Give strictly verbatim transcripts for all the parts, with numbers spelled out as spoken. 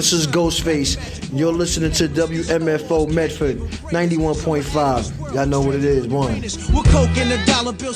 This is Ghostface. You're listening to W M F O Medford ninety-one point five. Y'all know what it is. One. With coke and the dollar bills.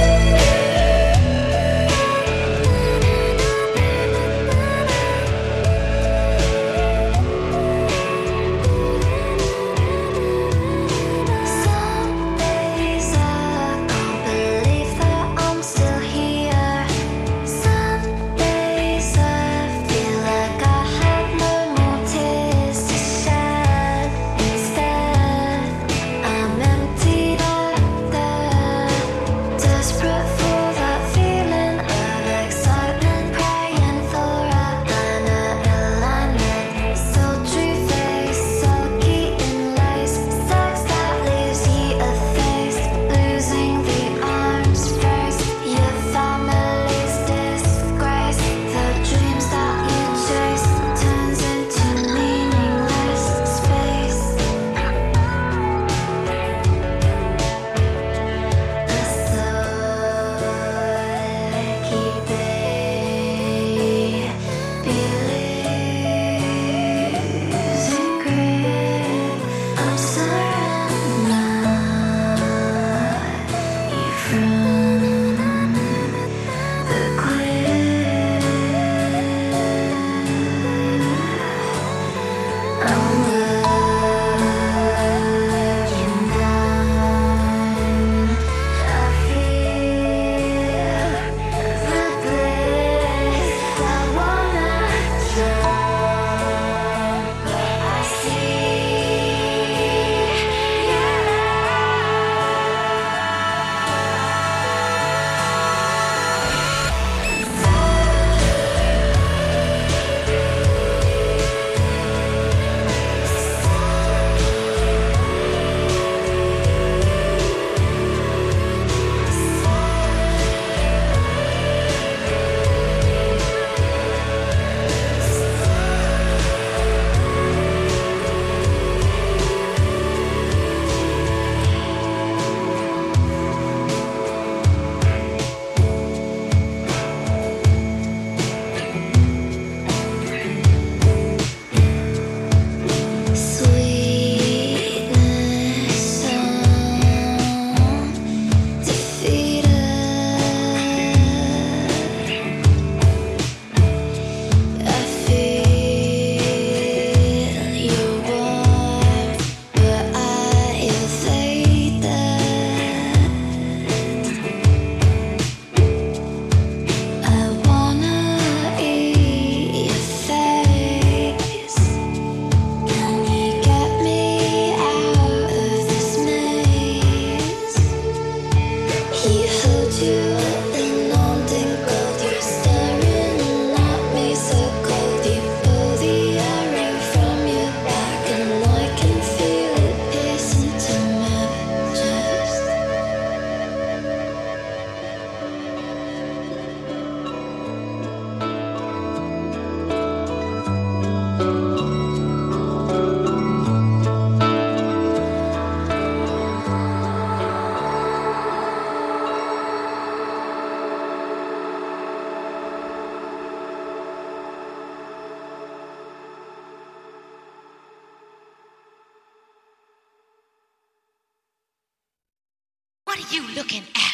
What are you looking at?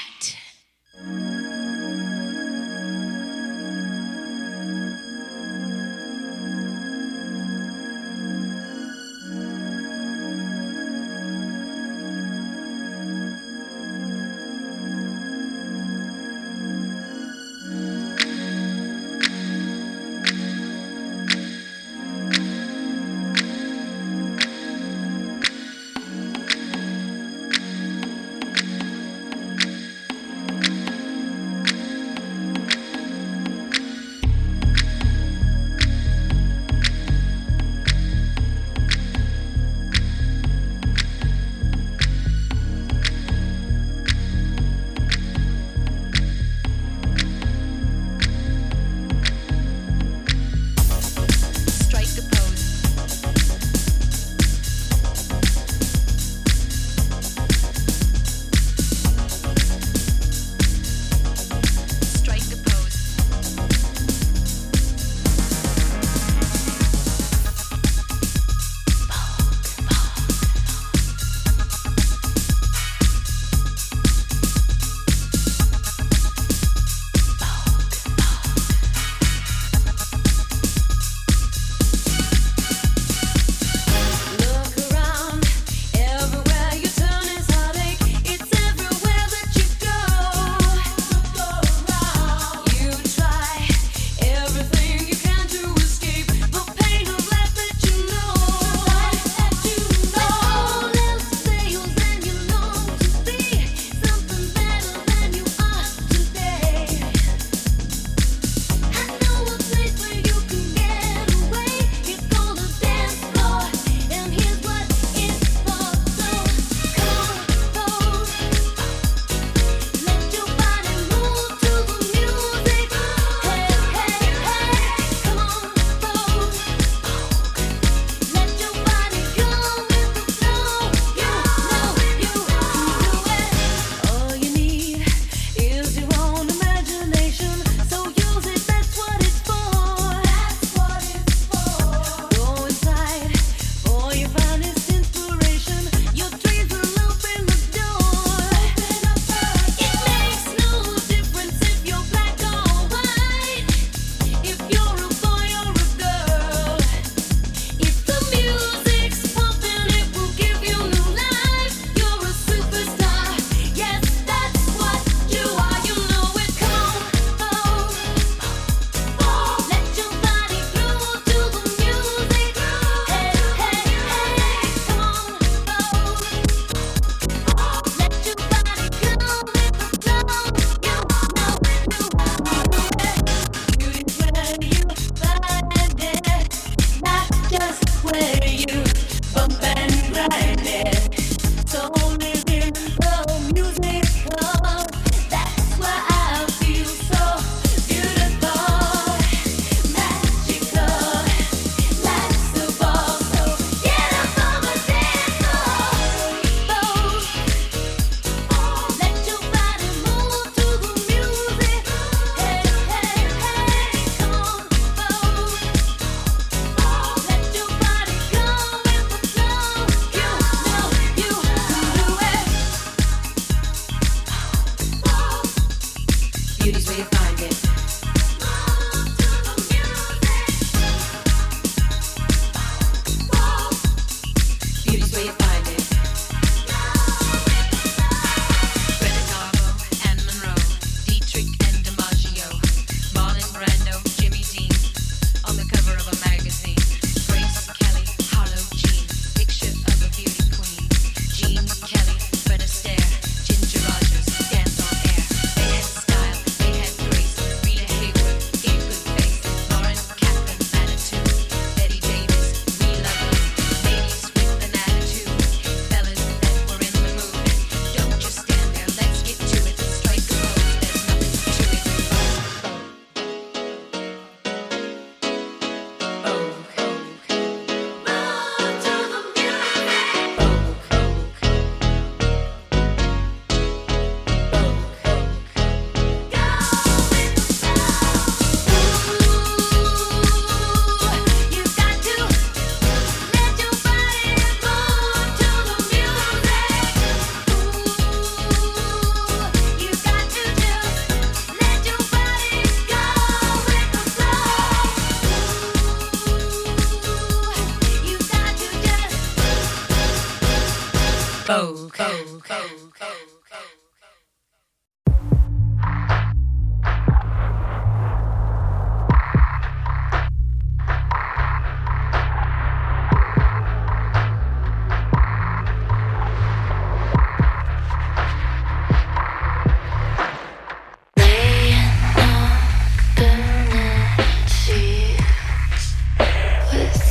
folk, folk, folk, folk.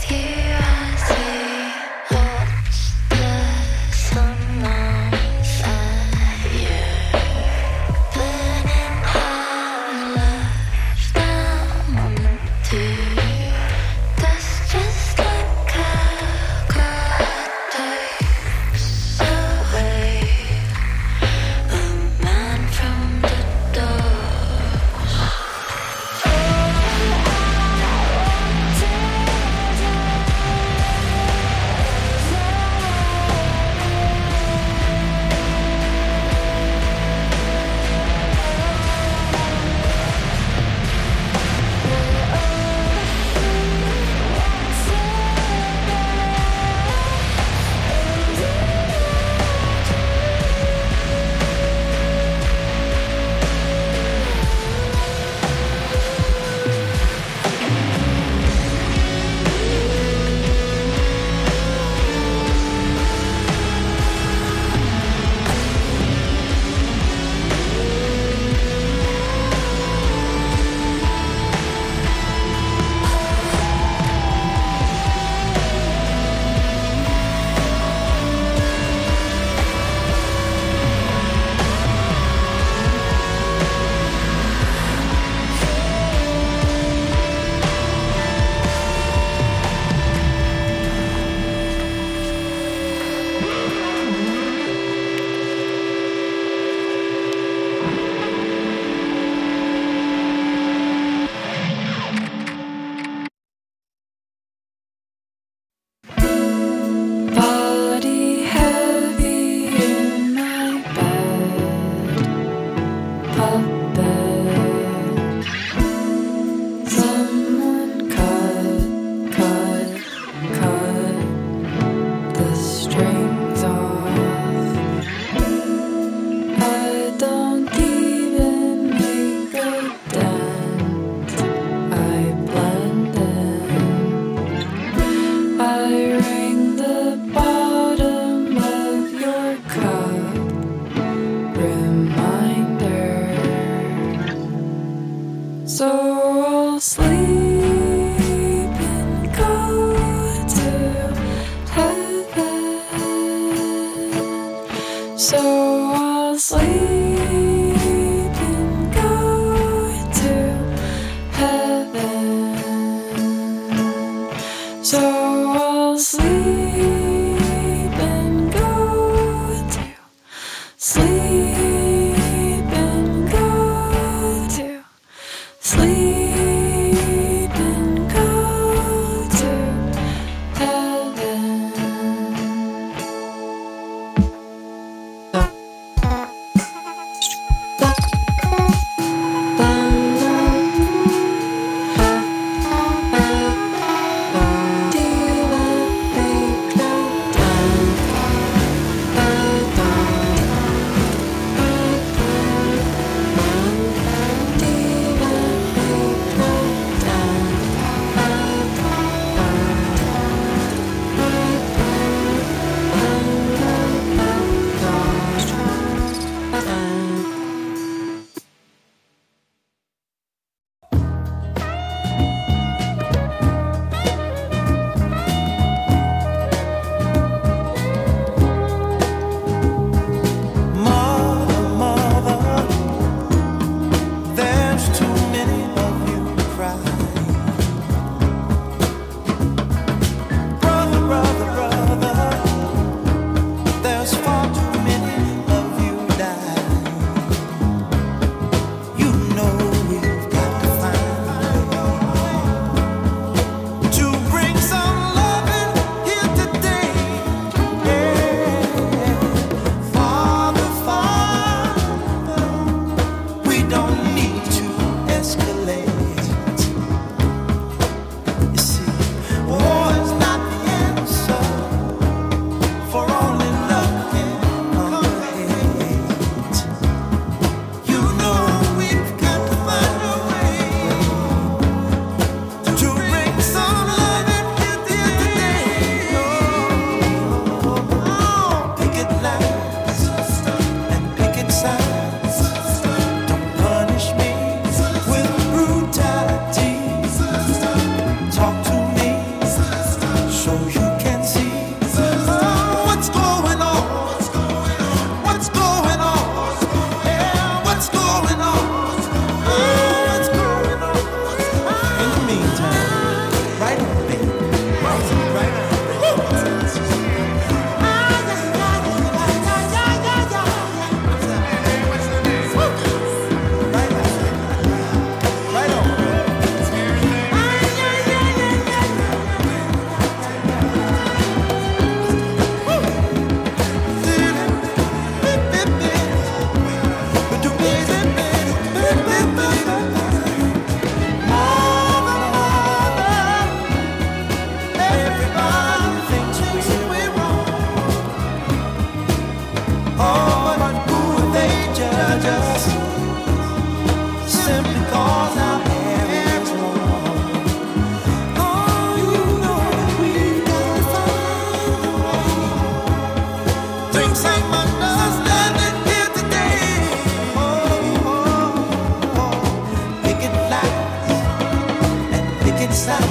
Watch the sun on fire.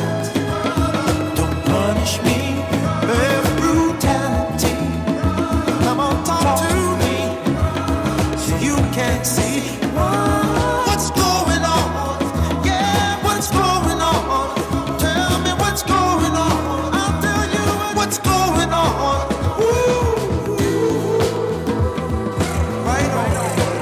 Don't punish me with brutality. Come on, talk to me so you can see what's going on. Yeah, what's going on? Tell me what's going on. I'll tell you what's going on. Woo. Right on.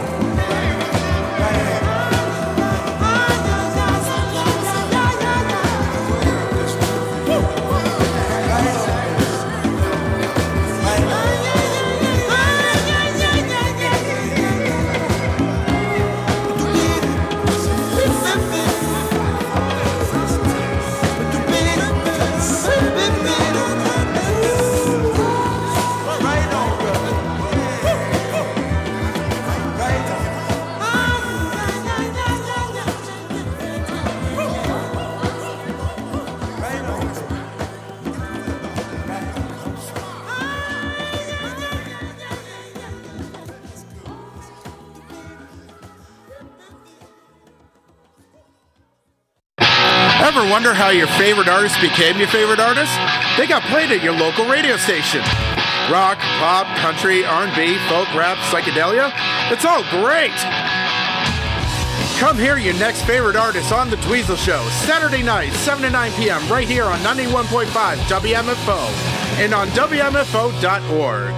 Ever wonder how your favorite artist became your favorite artist? They got played at your local radio station. Rock, pop, country, R and B, folk, rap, psychedelia. It's all great. Come hear your next favorite artist on The Dweezil Show, Saturday night, seven to nine p.m. right here on ninety-one point five W M F O and on W M F O dot org.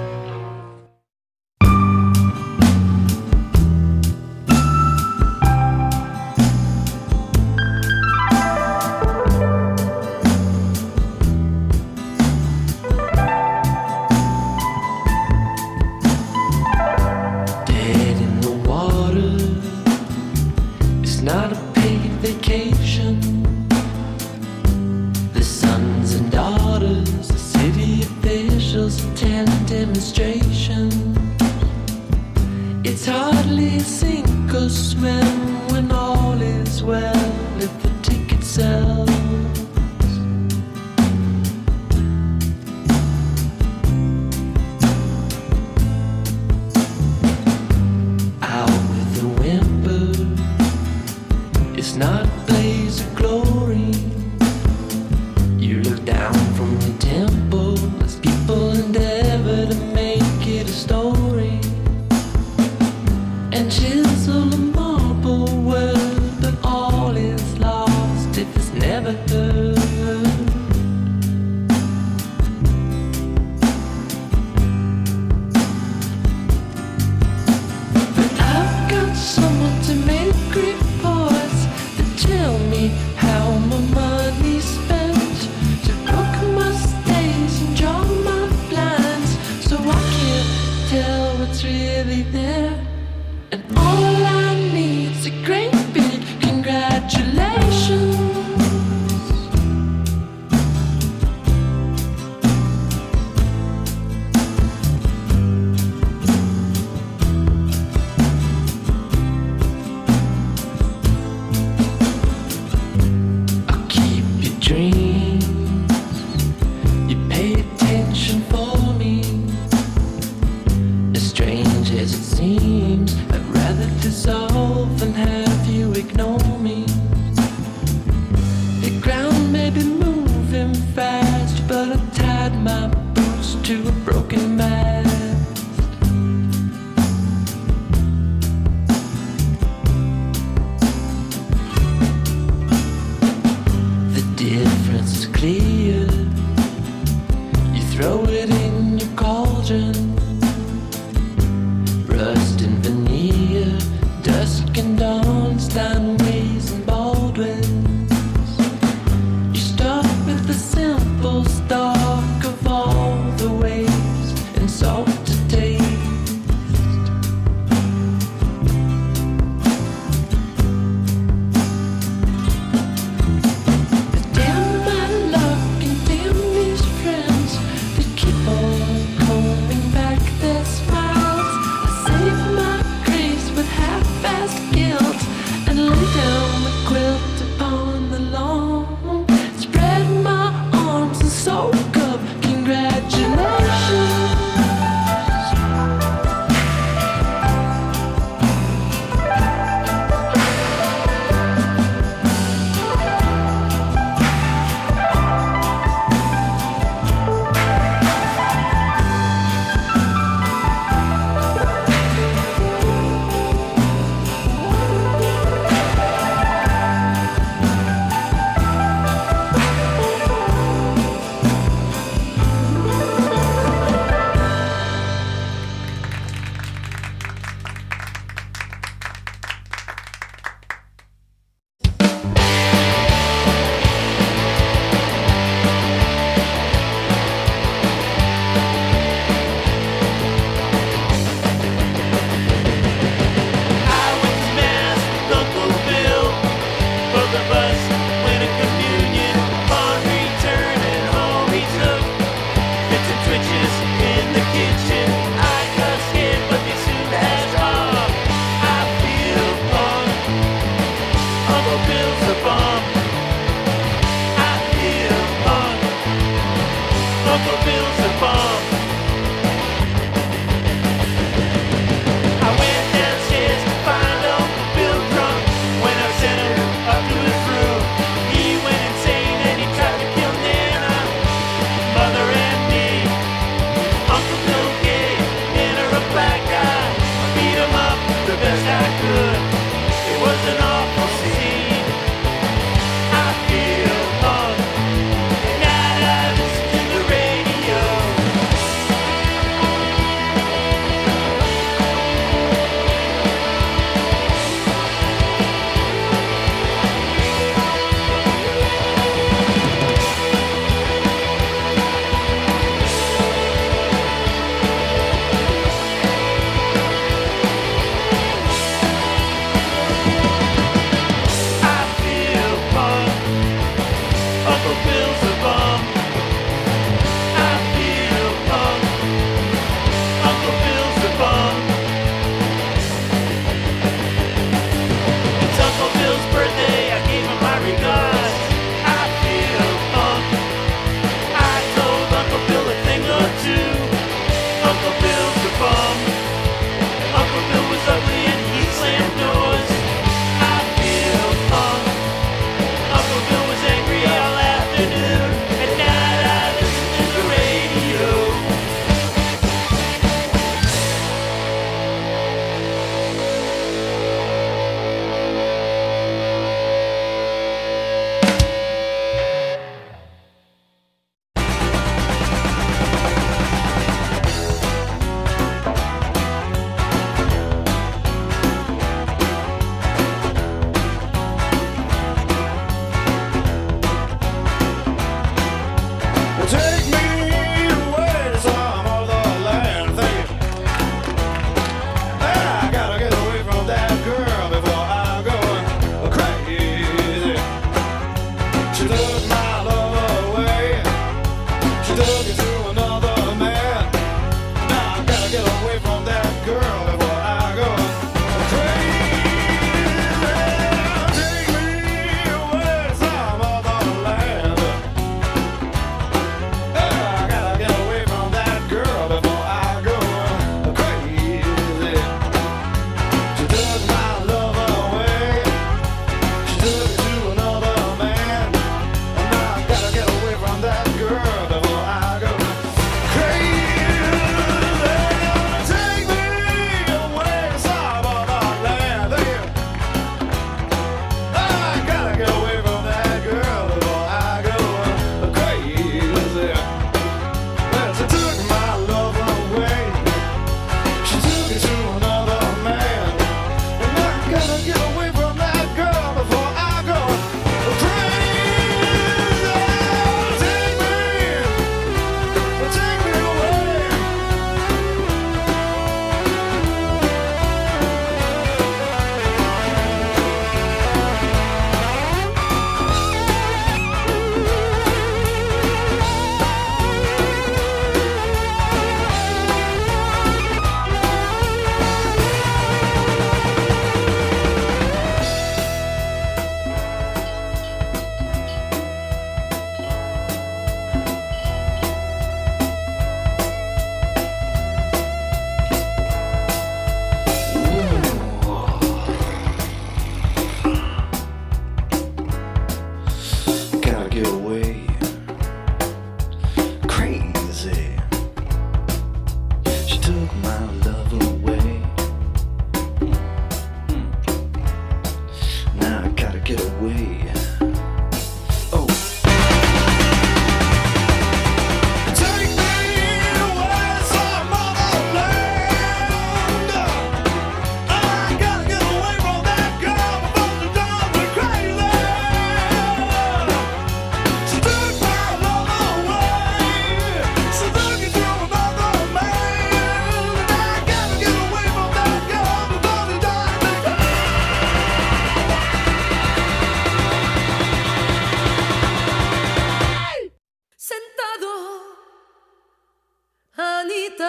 Dead in the water, it's not a paid vacation. The sons and daughters, the city officials attend demonstration. It's hardly a sink or swim when all is well if the ticket sells. Out with a whimper, it's not a blaze of glory. You look down from the temple as people endeavor to make it a story and chisel a marble word, but all is lost if it's never heard. But I've got someone to make reports that tell me how my money's spent, to book my stays and draw my blinds, so I can't tell what's really there. And all I need's a great big congratulations. I'll keep your dreams. You pay attention for me. As strange as it seems, I'd rather dissolve than have you ignore me. The ground may be moving fast, but I tied my boots to a broken mast. The difference is clear. You throw it in your cauldron. Rust and veneer, dusk and dawn, Steinways and Baldwins. You start with the simple stock of all the ways and salt to taste. But damn my luck and damn these friends, they keep on coming back their smiles. I save my grace with half-assed guilt and lay down the quilt upon the lawn. Spread my arms and soak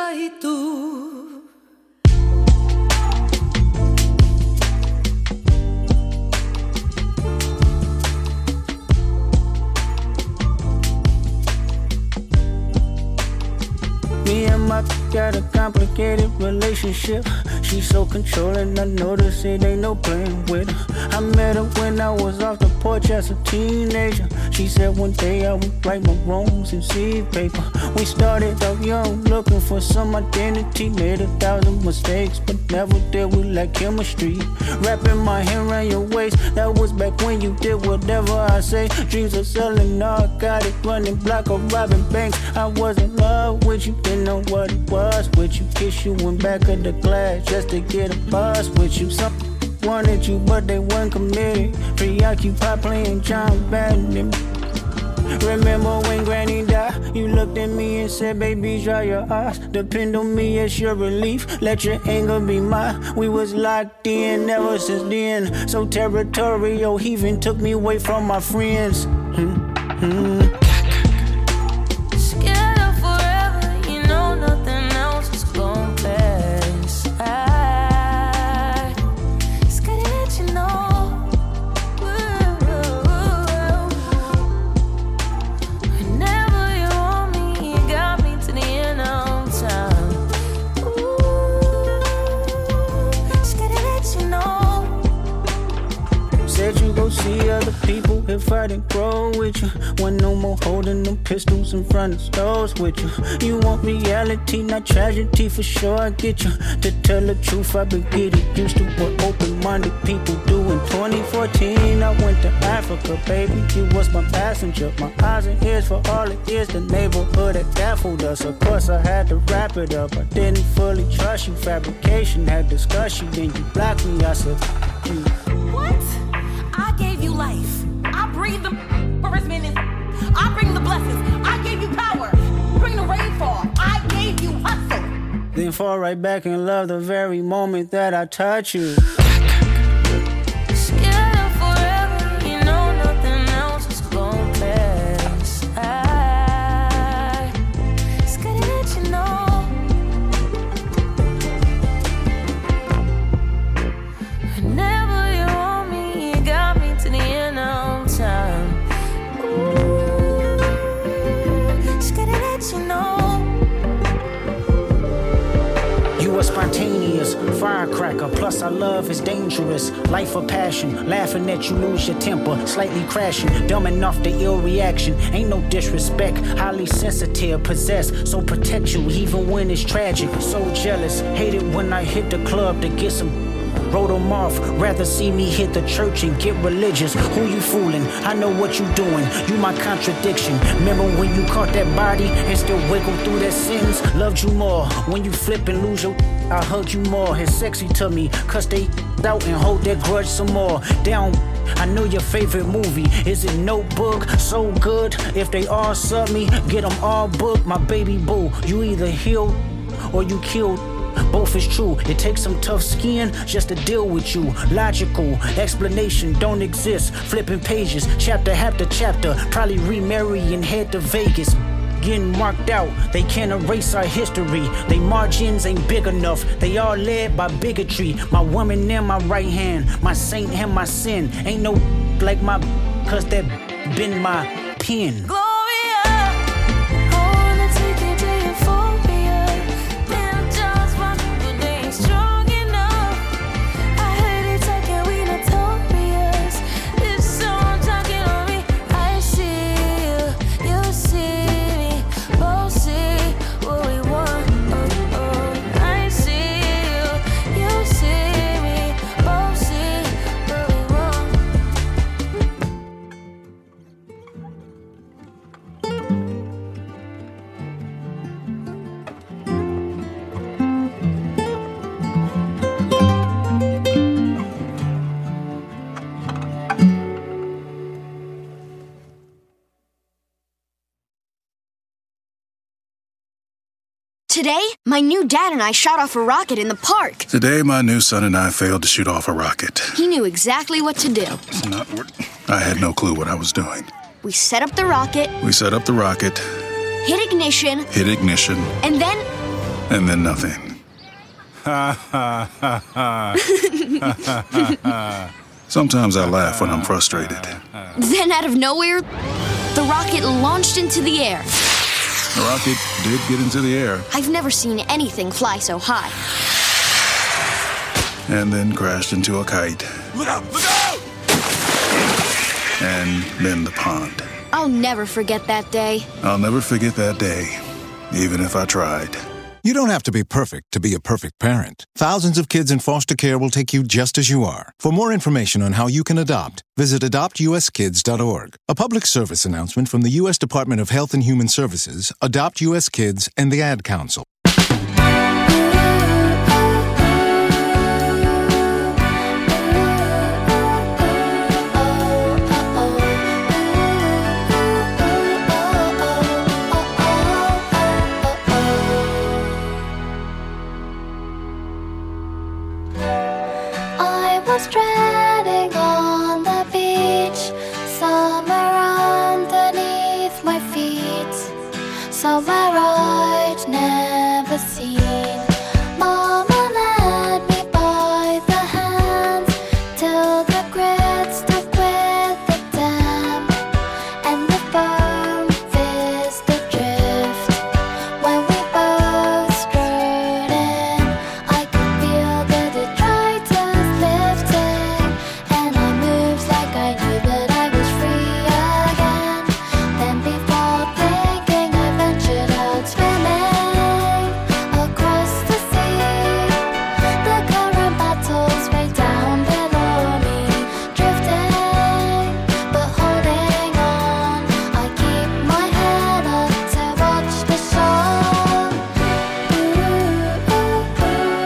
y tú. Me and my got a complicated relationship. She's so controlling, I notice it ain't no playing with her. I met her when I was off the porch as a teenager. She said one day I would write my wrongs in seed paper. We started out young, looking for some identity. Made a thousand mistakes, but never did we lack chemistry. Wrapping my hand around your waist, that was back when you did whatever I say. Dreams of selling narcotics, running block or robbing banks. I was in love with you, didn't know what it was with you. Kiss you in back of the glass just to get a buzz with you. Some wanted you, but they weren't committed. Preoccupied playing John Madden. Remember when Granny died? You looked at me and said, baby, dry your eyes. Depend on me as your relief. Let your anger be mine. We was locked in ever since then. So territorial, he even took me away from my friends. Mm-hmm. See other people if I didn't grow with you. One no more holding them pistols in front of stores with you. You want reality, not tragedy, for sure I get you. To tell the truth, I've been getting used to what open-minded people do. In twenty fourteen, I went to Africa, baby. You was my passenger, my eyes and ears for all it is. The neighborhood that baffled us. Of course, I had to wrap it up. I didn't fully trust you. Fabrication had discussion, then you blocked me. I said, you. What? I gave you life. I breathe the first minute. I bring the blessings. I gave you power. Bring the rainfall. I gave you hustle. Then fall right back in love the very moment that I touch you. Spontaneous firecracker, plus our love is dangerous. Life of passion, laughing at you lose your temper, slightly crashing, dumbing off the ill reaction. Ain't no disrespect, highly sensitive, possessed, so protect you even when it's tragic. So jealous, hate it when I hit the club to get some. Wrote them off, rather see me hit the church and get religious. Who you fooling? I know what you doing. You my contradiction. Remember when you caught that body and still wiggle through that sins? Loved you more. When you flip and lose your, I hug you more. It's sexy to me, cause they out and hold that grudge some more. Down, I know your favorite movie. Is it Notebook? So good. If they all sub me, get them all booked. My baby boo, you either healed or you killed. Both is true. It takes some tough skin just to deal with you. Logical explanation don't exist. Flipping pages, chapter after chapter. Probably remarry and head to Vegas. Getting marked out, they can't erase our history. They margins ain't big enough. They all led by bigotry. My woman in my right hand, my saint and my sin. Ain't no like my, cause that been my pen. Today, my new dad and I shot off a rocket in the park. Today, my new son and I failed to shoot off a rocket. He knew exactly what to do. It's not what I had no clue what I was doing. We set up the rocket. We set up the rocket. Hit ignition. Hit ignition. And then and then nothing. Ha ha ha ha. Sometimes I laugh when I'm frustrated. Then out of nowhere, the rocket launched into the air. The rocket did get into the air. I've never seen anything fly so high. And then crashed into a kite. Look out! Look out! And then the pond. I'll never forget that day. I'll never forget that day, even if I tried. You don't have to be perfect to be a perfect parent. Thousands of kids in foster care will take you just as you are. For more information on how you can adopt, visit adopt u s kids dot org. A public service announcement from the U S Department of Health and Human Services, Adopt U S Kids, and the Ad Council. Treading on the beach, somewhere underneath my feet, somewhere I'd never seen. Mama led me by the hand till the grit stuck with the dam, and the foam fizzed adrift. When we both strode in, I could feel that it tried to lift. And I moved like I knew that I was free again. Then before thinking, I ventured out swimming across the sea. The current battles way down below me, drifting but holding on. I keep my head up to watch the show. Ooh, ooh, ooh,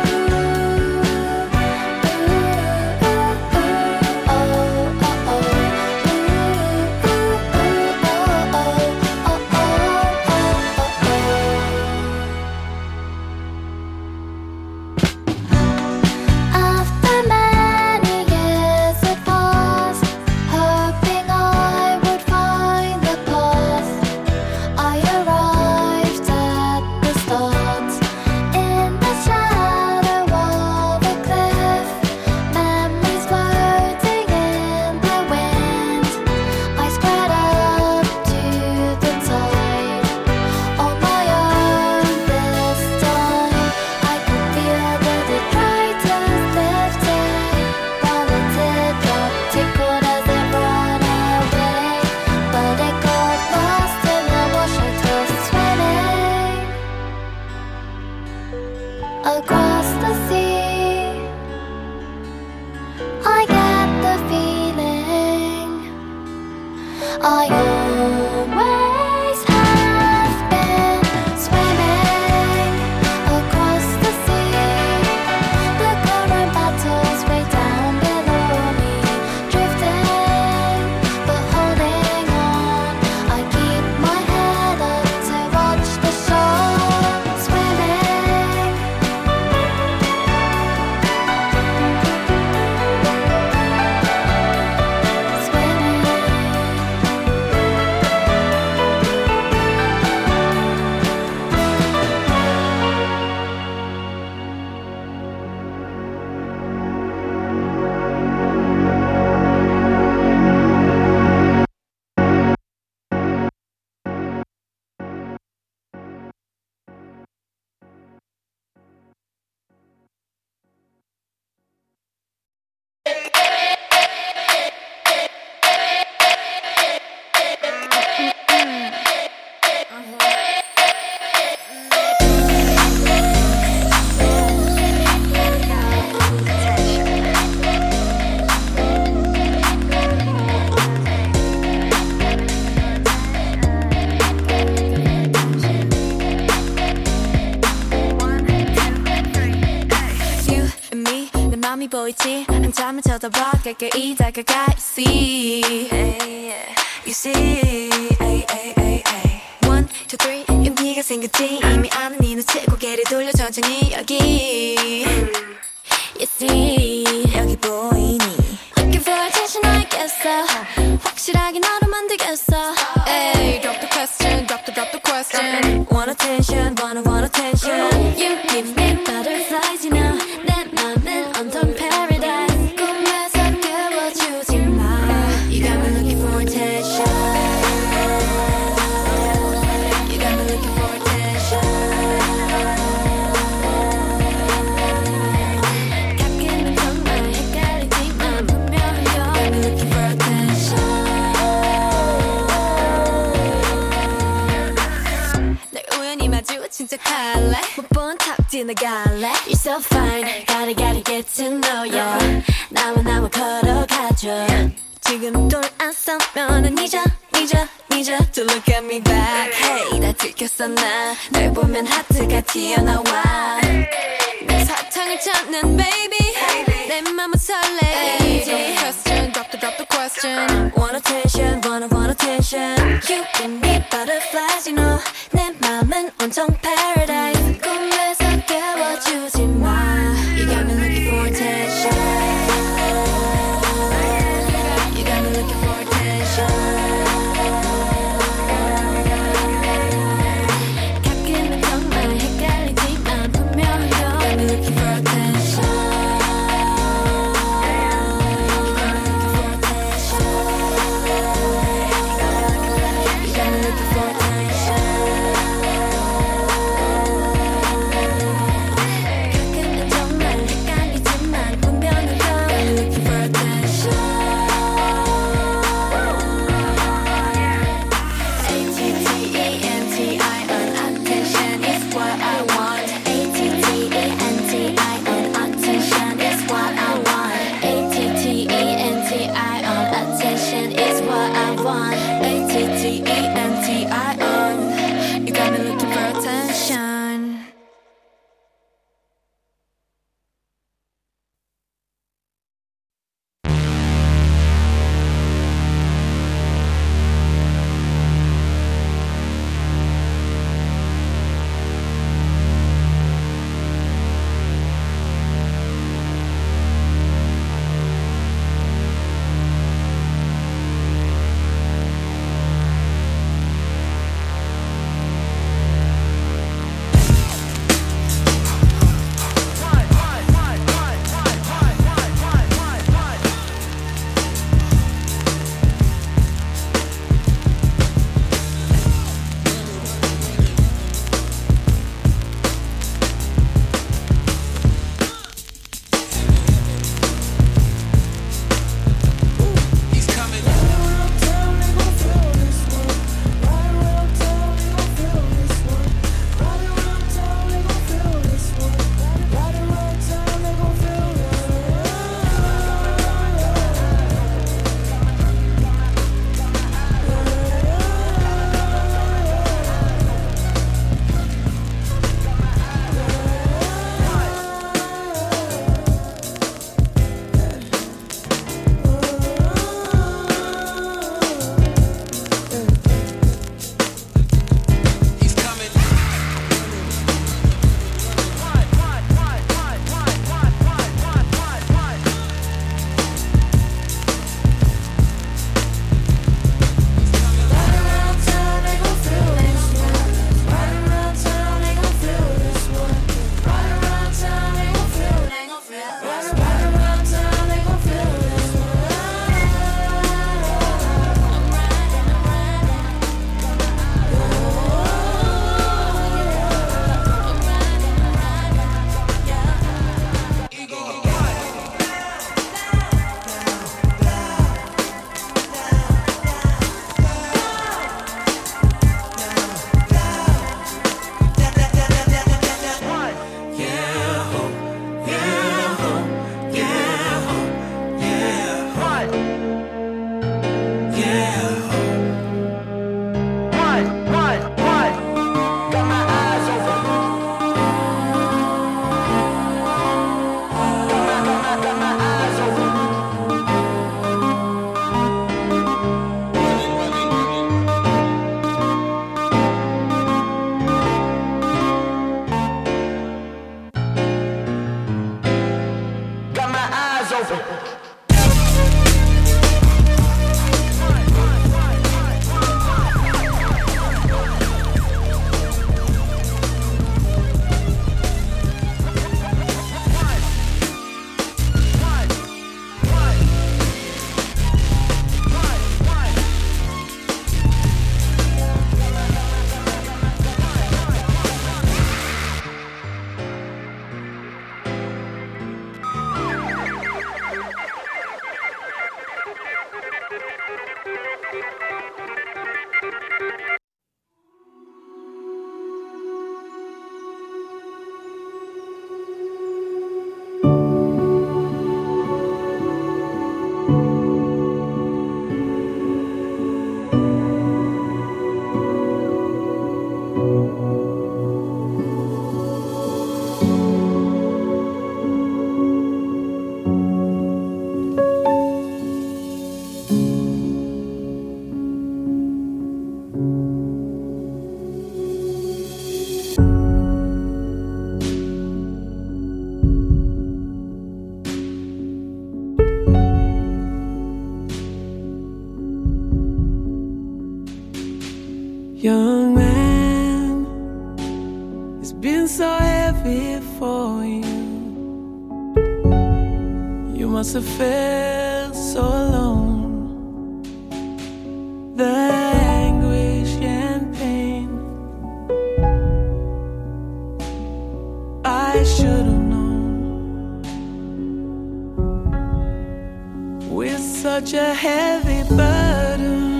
After many years had passed, hoping I would find the path, I arrived at the start. In the shadow of a cliff, memories floating in the wind, I spread up to the tide. On my own this time, I could feel that it tried to lift it, while the teardrop tickled as it ran away. But it got lost in the wash I was swimming across the sea. I get the feeling I always have been swimming across the sea. The current battles way down below me, drifting but holding on. I keep my head up to watch the show. Swimming, 맘이 보이지 한참을 쳐다봐 가까이 다가가 You see You see One, two, three 용기가 생겼지 이미 아는 네 눈치 고개를 돌려 천천히 여기 You see 여기 보이니 Looking for attention 알겠어 확실하게 너로 만들겠어 Hey, drop the question, drop the, drop the question One want attention, wanna want attention. You give me butterflies, you know. 내 맘은 온통 paradise. 꿈에서 깨워주지 마. You got me looking for attention. You got me looking for attention. 가끔은 정말 헷갈리지만 분명히 you got me looking for attention. 널 우연히 마주친 척할래 못 본 척 지나갈래 You're so fine gotta gotta get to know ya 나와 나와 걸어가줘 지금 돌아서면은 잊어 잊어 잊어 To look at me back Hey 다 들켰어 나 널 보면 하트가 튀어나와 내 사탕을 찾는 baby 내 맘은 설레 Drop the question drop the drop the question Want attention wanna want attention You give me butterflies you know 내 맘은 온통 paradise 꿈에서 깨워주지 마 You got me looking for attention You got me looking for attention 가끔은 정말 헷갈리지만 분명히 you got me looking for attention You got me looking for attention Young man, it's been so heavy for you. You must have felt so alone. The anguish and pain, I should have known. With such a heavy burden,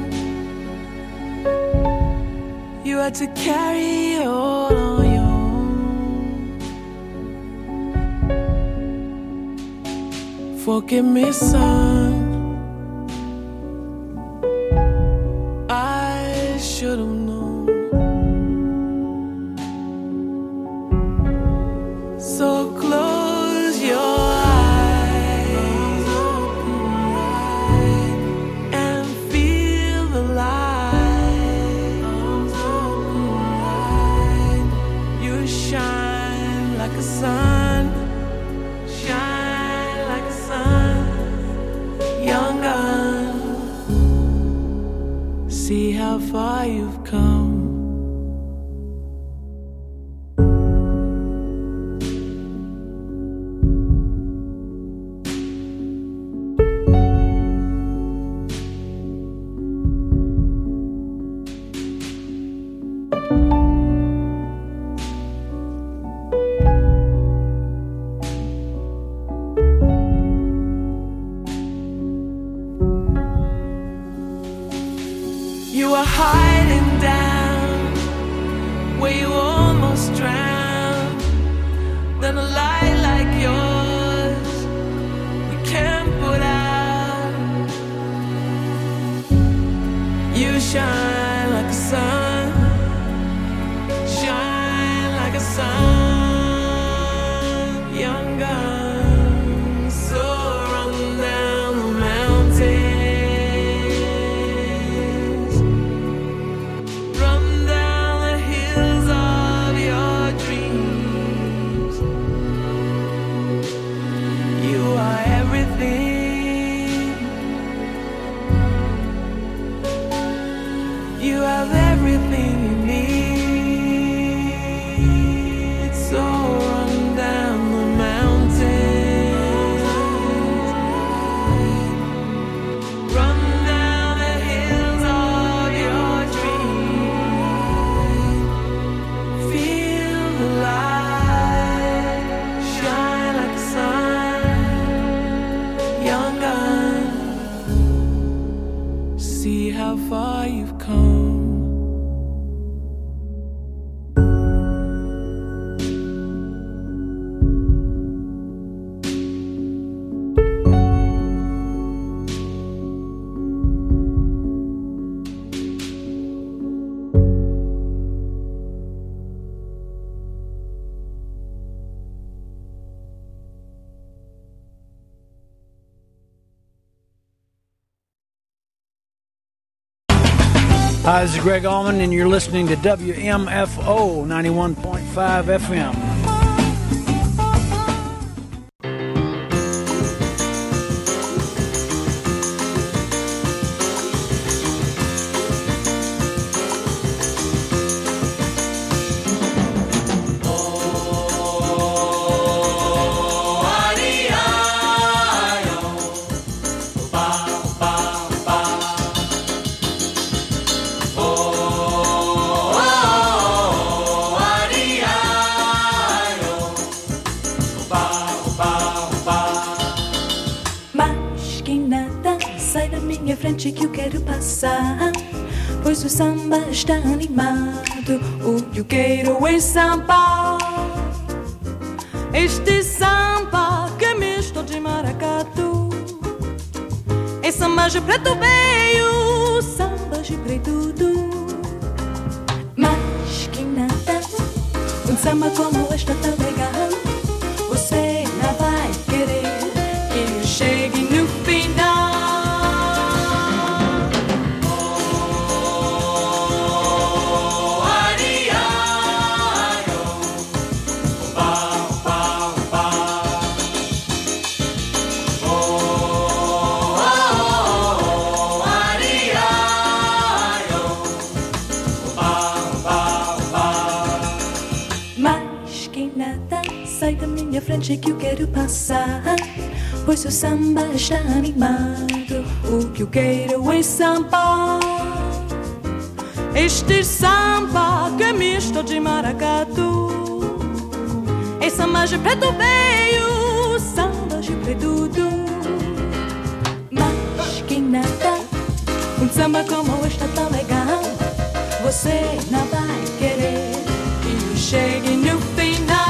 you had to carry all on your own. Forgive me, son, I should have known. So close your eyes and feel the light. You shine like a sun, shine like a sun, young gun. See how far you've come. You were hiding down where you almost drowned. Then a light like yours you can't put out. You shine like a sun, shine like a sun, young gun. So run down the mountain. You have everything you need. So run down the mountain, run down the hills of your dreams. Feel the light shine like the sun, young gun. See how far you've come. Hi, this is Greg Allman, and you're listening to W M F O ninety-one point five F M. Que eu quero passar, pois o samba está animado. O que eu quero é samba, este samba que é misto de maracatu. É samba de preto veio, samba de preto tudo. Mas que nada, um samba como este tão legal, você não vai querer que eu chegue no final. minha frente que eu quero passar, pois seu samba está animado. O que eu quero é samba, este samba que é misto de maracatu. É samba de preto veio, samba de preto do. Mas quem nada, um samba como este tão legal, você não vai querer que eu chegue no final.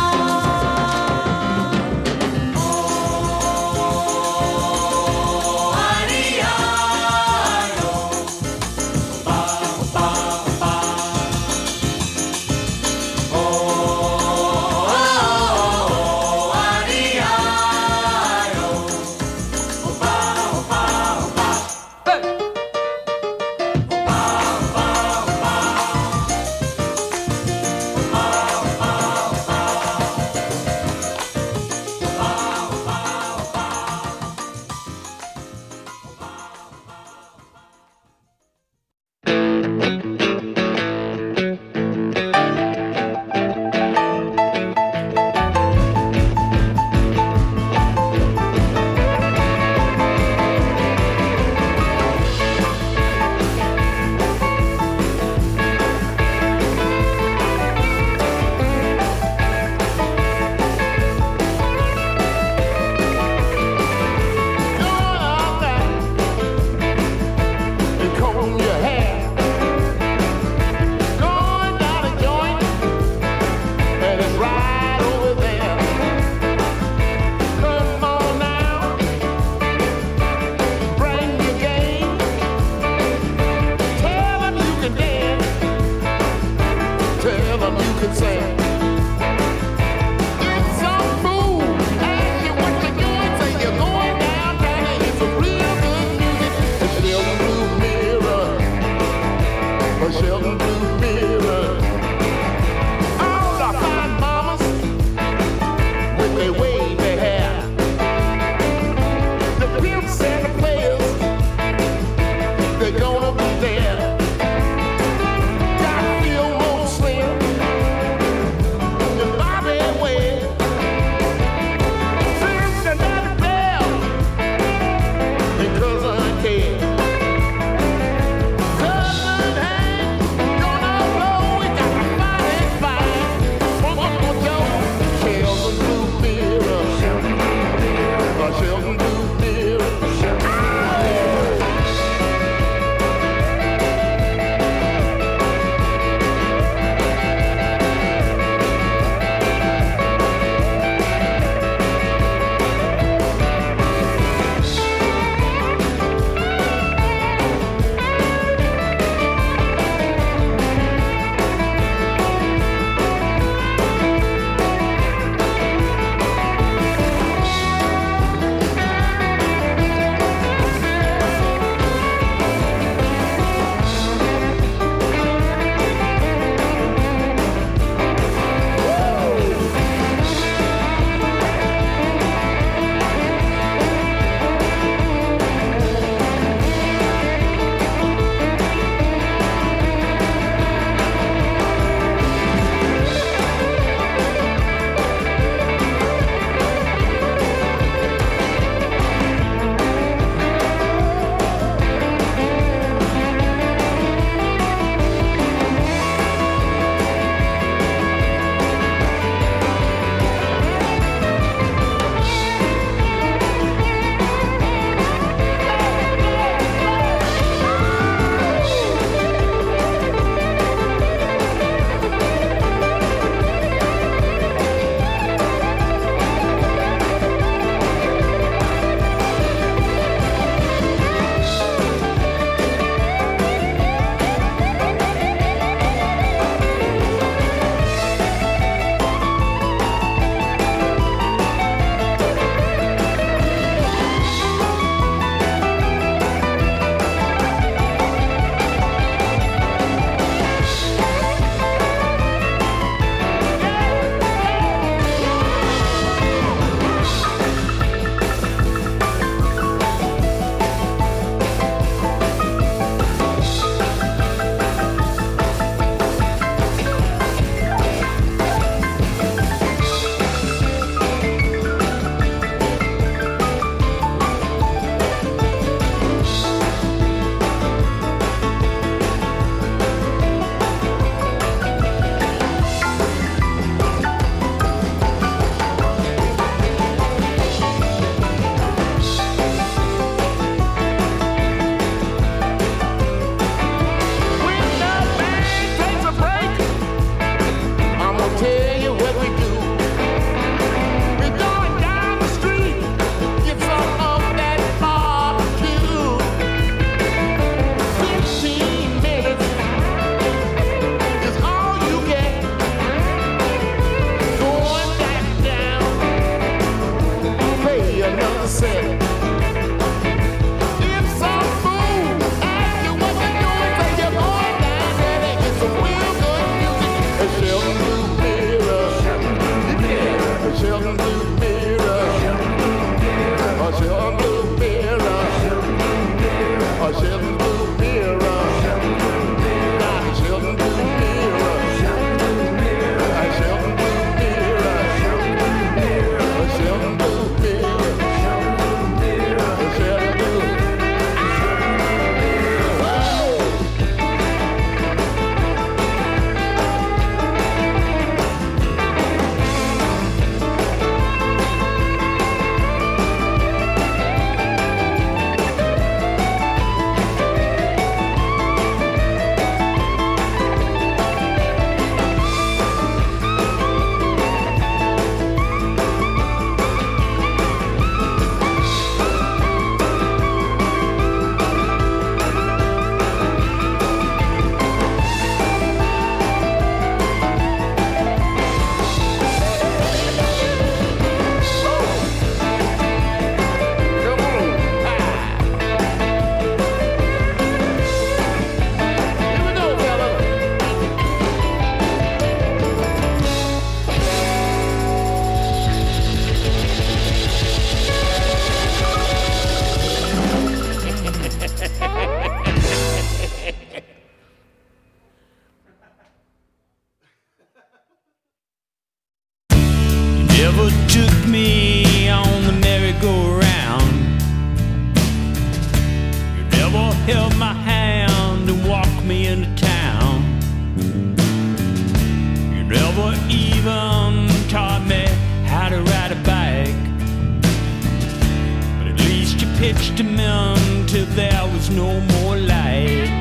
never even taught me how to ride a bike. But at least you pitched him in till there was no more light.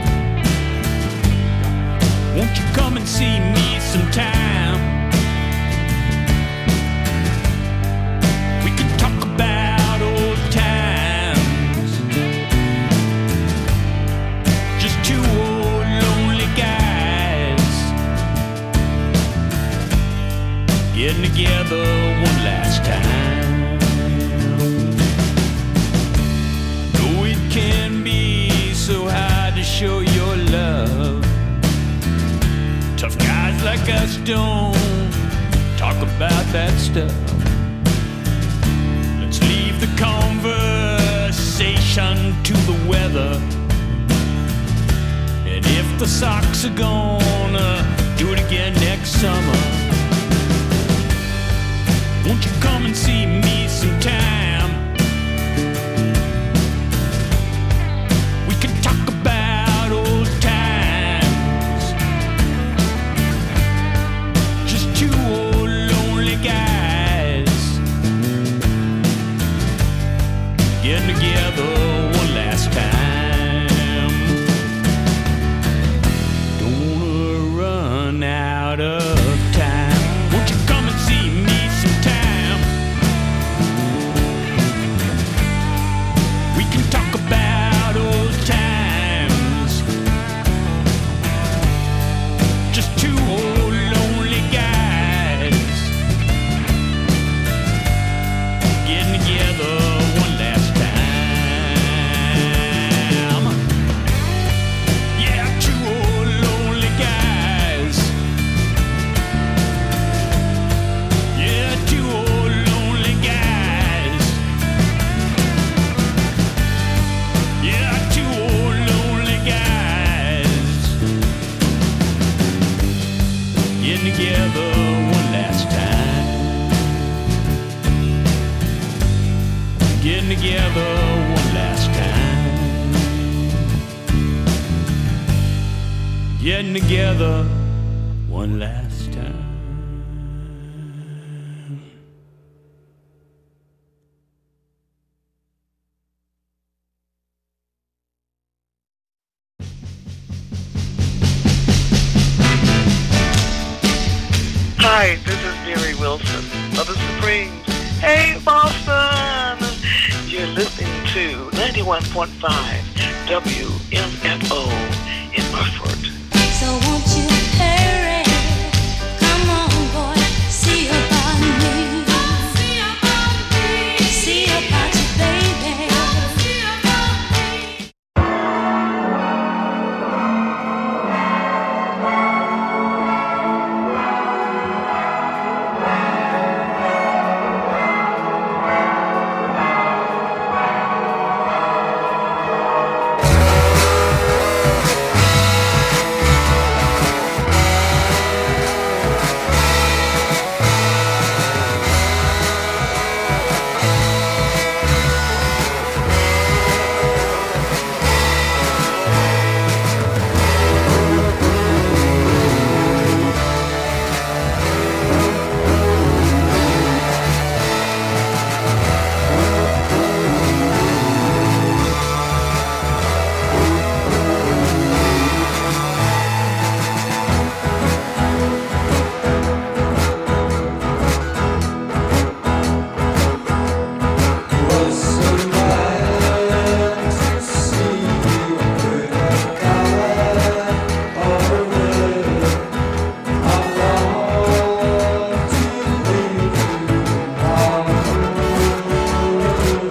Won't you come and see me sometime? We can talk about old times. Just two old lonely guys getting together one last time. Though it can be so hard to show your love, tough guys like us don't talk about that stuff. Let's leave the conversation to the weather. And if the Sox are gonna do it again next summer, won't you come and see me sometime? We can talk about old times. Just two old lonely guys getting together one last time. Don't wanna run out of time. Won't you come and see me sometime? We can talk about old times. Just two old lonely guys getting together one last time. Yeah, two old lonely guys. Yeah, two old lonely guys. Yeah, two old lonely guys getting together one last time. Getting together one last time. Getting together one last time. Hi, this is Mary Wilson of the Supremes. Hey, Boston! You're listening to ninety-one point five W M F O in Burford. So won't